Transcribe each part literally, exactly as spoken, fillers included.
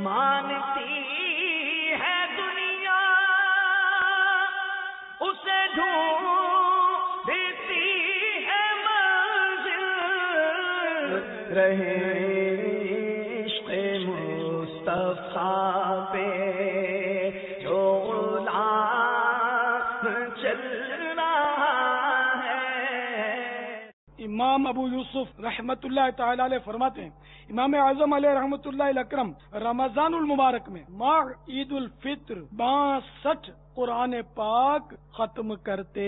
مانتی ہے دنیا اسے ڈھونڈتی ہے منزل رہے عشق مصطفیٰ پہ جو غلام چل رہا ہے۔ امام ابو یوسف رحمت اللہ تعالی علیہ فرماتے ہیں، امام اعظم علیہ رحمت اللہ الاکرم رمضان المبارک میں ماہ عید الفطر باسٹھ قرآن پاک ختم کرتے۔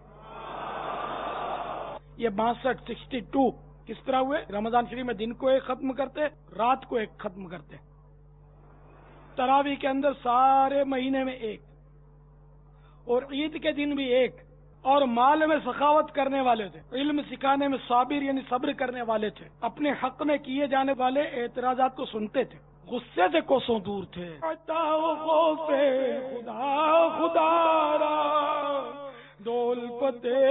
یہ باسٹھ سکسٹی ٹو کس طرح ہوئے؟ رمضان شریف میں دن کو ایک ختم کرتے، رات کو ایک ختم کرتے، تراویح کے اندر سارے مہینے میں ایک، اور عید کے دن بھی ایک، اور مال میں سخاوت کرنے والے تھے، علم سکھانے میں صابر یعنی صبر کرنے والے تھے، اپنے حق میں کیے جانے والے اعتراضات کو سنتے تھے، غصے سے کوسوں دور تھے۔ خدا خدا را ڈول پتے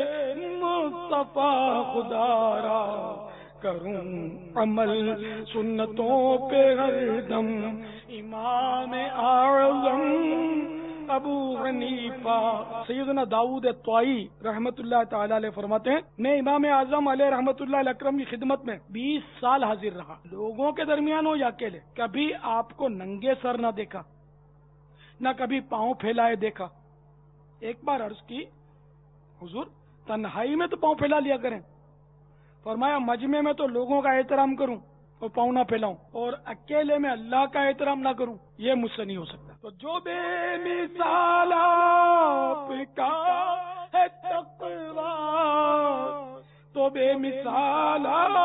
مصطفیٰ خدا را کروں عمل سنتوں پہ ہر دم، امام اعظم ابو حنیفہ سیدنا داؤد طائی رحمت اللہ تعالی علیہ فرماتے ہیں، میں امام اعظم علیہ رحمت اللہ علیہ اکرم کی خدمت میں بیس سال حاضر رہا، لوگوں کے درمیان ہو یا اکیلے، کبھی آپ کو ننگے سر نہ دیکھا، نہ کبھی پاؤں پھیلائے دیکھا۔ ایک بار عرض کی، حضور تنہائی میں تو پاؤں پھیلا لیا کریں، فرمایا مجمع میں تو لوگوں کا احترام کروں اور پاؤں نہ پھیلاؤں، اور اکیلے میں اللہ کا احترام نہ کروں، یہ مجھ سے نہیں ہو سکتا۔ تو جو بے مثال آپ کا ہے تقویٰ، تو بے مثال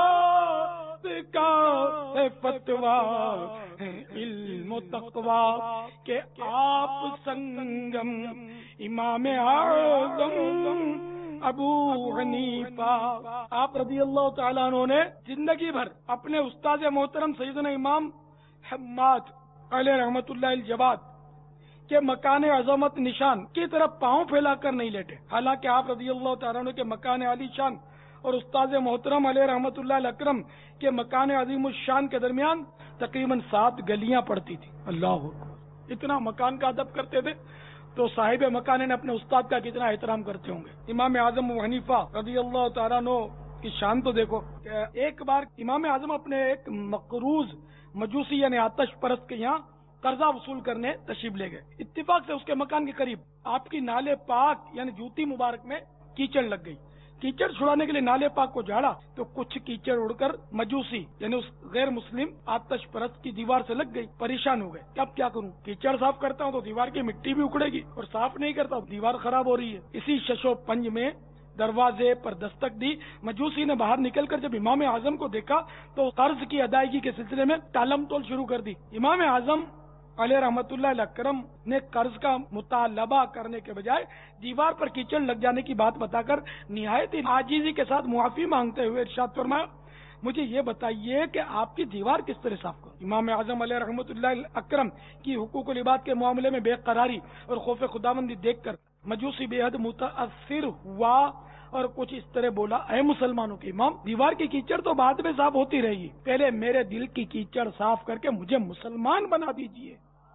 آپ کا ہے فتویٰ، ہے علم و تقویٰ کہ آپ سنگم امام اعظم ابو حنیفہ۔ آپ رضی اللہ تعالیٰ عنہ نے زندگی بھر اپنے استاد محترم سیدنا امام حماد علیہ رحمت اللہ الجواد کے مکان عظمت نشان کی طرف پاؤں پھیلا کر نہیں لیٹے، حالانکہ آپ رضی اللہ تعالیٰ عنہ کے مکان علی شان اور استاد محترم علیہ رحمت اللہ الاکرم کے مکان عظیم الشان کے درمیان تقریباً سات گلیاں پڑتی تھی۔ اللہ اتنا مکان کا ادب کرتے تھے، تو صاحب مکان نے اپنے استاد کا کتنا احترام کرتے ہوں گے۔ امام اعظم ابو حنیفہ رضی اللہ تعالیٰ عنہ کی شان تو دیکھو کہ ایک بار امام اعظم اپنے ایک مقروض مجوسی یعنی آتش پرست کے یہاں قرضہ وصول کرنے تشریف لے گئے، اتفاق سے اس کے مکان کے قریب آپ کی نالے پاک یعنی جوتی مبارک میں کیچڑ لگ گئی، کیچڑ چھڑانے کے لیے نالے پاک کو جھاڑا تو کچھ کیچڑ اڑ کر مجوسی یعنی اس غیر مسلم آتش پرست کی دیوار سے لگ گئی، پریشان ہو گئے کہ اب کیا کروں، کیچڑ صاف کرتا ہوں تو دیوار کی مٹی بھی اکھڑے گی، اور صاف نہیں کرتا دیوار خراب ہو رہی ہے۔ اسی ششو پنج میں دروازے پر دستک دی، مجوسی نے باہر نکل کر جب امام اعظم کو دیکھا تو قرض کی ادائیگی کے سلسلے میں ٹالم ٹول شروع کر دی۔ امام اعظم علیہ رحمت اللہ الاکرم نے قرض کا مطالبہ کرنے کے بجائے دیوار پر کیچڑ لگ جانے کی بات بتا کر نہایت عاجزی کے ساتھ معافی مانگتے ہوئے ارشاد فرمایا، مجھے یہ بتائیے کہ آپ کی دیوار کس طرح صاف کروں۔ امام اعظم علیہ رحمت اللہ الاکرم کی حقوق العباد کے معاملے میں بے قراری اور خوف خداوندی دیکھ کر مجوسی بے حد متاثر ہوا اور کچھ اس طرح بولا، اے مسلمانوں کے امام، دیوار کی کیچڑ تو بعد میں صاف ہوتی رہے گی، پہلے میرے دل کی کیچڑ صاف کر کے مجھے مسلمان بنا دیجیے۔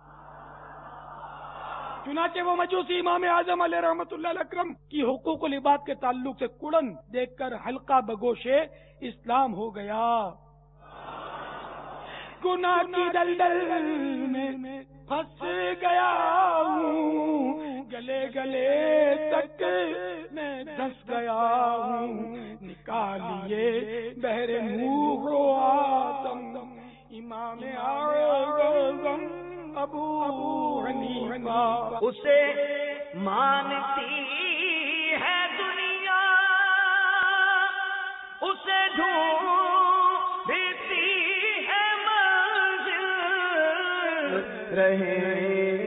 چنانچہ وہ مجوسی امام اعظم علیہ رحمت اللہ الاکرم کی حقوق العباد کے تعلق سے کڑن دیکھ کر حلقہ بگوشے اسلام ہو گیا۔ گناہ کی دلدل میں پھنس گیا ہوں، گلے گلے تک میں دھس گیا ہوں، نکالیے بہر منہ رو آدم امام اعظم ابو حنیفہ۔ اسے مانتی ہے دنیا اسے ڈھونڈتی ہے منزل رہے